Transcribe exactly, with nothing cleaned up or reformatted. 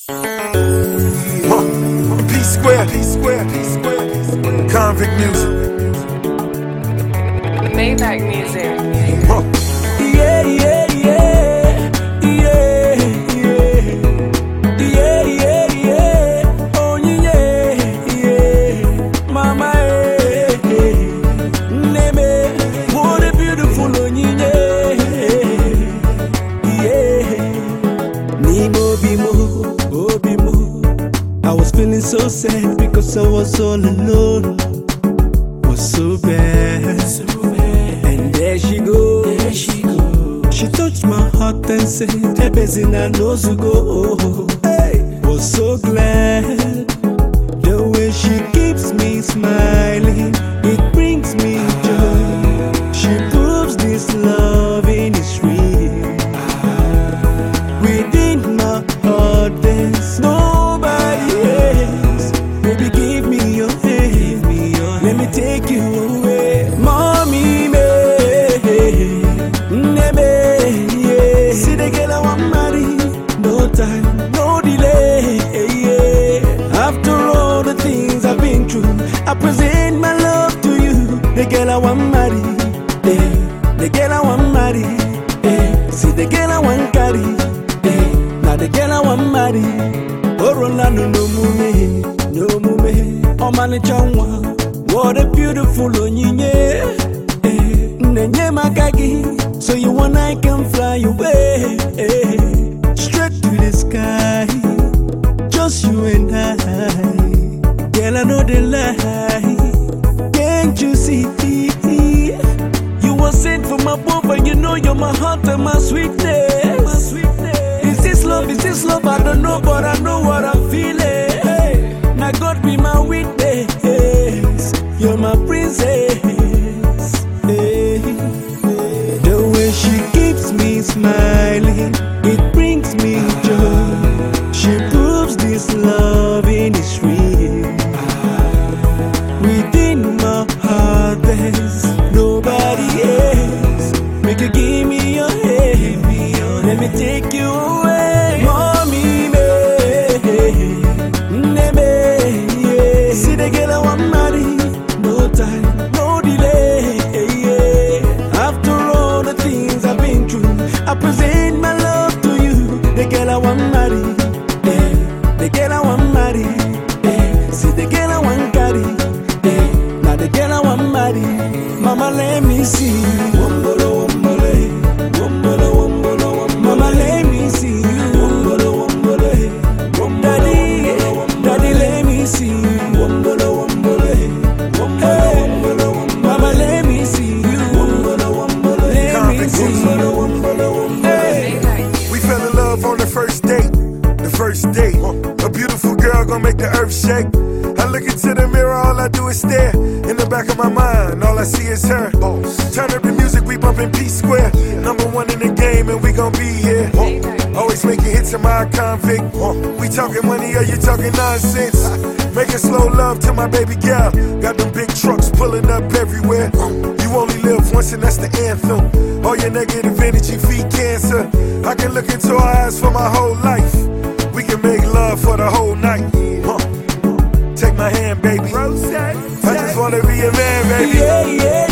Huh. P Square, P Square, P Square, P Square. Convict music. Maybach music. Huh. Yeah, yeah, yeah, yeah, yeah, yeah, yeah, yeah. Oh yeah, yeah, mama, eh, eh. Neme, what a beautiful oh yeah, yeah. Nimo bimo, oh bimo. I was feeling so sad because I was all alone. Was so bad, so bad. And there she goes. There she goes. She touched my heart and said, "Hey, Bezina knows to go." Hey, was so glad. The way she keeps me smiling, it brings me joy. She proves this loving is real. Within my heart, there's nobody else. Baby, give me your hand. Let me take you away, mommy, me, neme, yeah. See the girl I want marry, no time, no delay, yeah. After all the things I've been through, I present my love to you. The girl I want marry, yeah. The girl I want marry, yeah. See the girl I want carry, yeah. Now the girl I want marry. Oh, Rolando, no mume, no mume, oh man, it's one. What a beautiful onyinye, eh, nenye makagi, so you and I can fly away, eh, straight to the sky, just you and I. Girl, I know the lie, can't you see? You were sent from above, and you know you're my heart and my sweetness. My sweetness. Is this love? Is this love? I don't know, but I know what I'm feeling. Hey, now God be my witness. You're my princess, hey. The way she keeps me smiling, it brings me joy. She proves this loving is real. Within my heart there's nobody else. Make you give me your hand, let me take you away, mommy, me, neme, yeah. See the girl I want marry, no time, no delay, yeah. After all the things I've been through, I present my love to you. The girl I want marry, yeah. The girl I want marry, yeah. See the girl I want carry, yeah. Now the girl I want marry. Mama, let me see. Wombolo, wombole, wombolo, wombolo, wombole. Mama, let me see you. Wombolo, wombole, wombolo, daddy, daddy, let me see you. Wombolo, wombole. Hey, mama, let me see you. Let me see you. Hey. We fell in love on the first date. The first date. A beautiful girl gonna make the earth shake. I look into the mirror, all I do is stare. In the back of my mind, all I see is her. Turn up the music, we bumpin' P Square. Number one in the game, and we gon' be here. Always making hits in my convict. We talking money, or you talking nonsense? Making slow love to my baby girl. Got them big trucks pulling up everywhere. You only live once, and that's the anthem. All your negative energy feed cancer. I can look into her eyes for my whole life. We can make love for the whole night. Huh. Take my hand, baby. I just wanna be a man, baby. Yeah, yeah.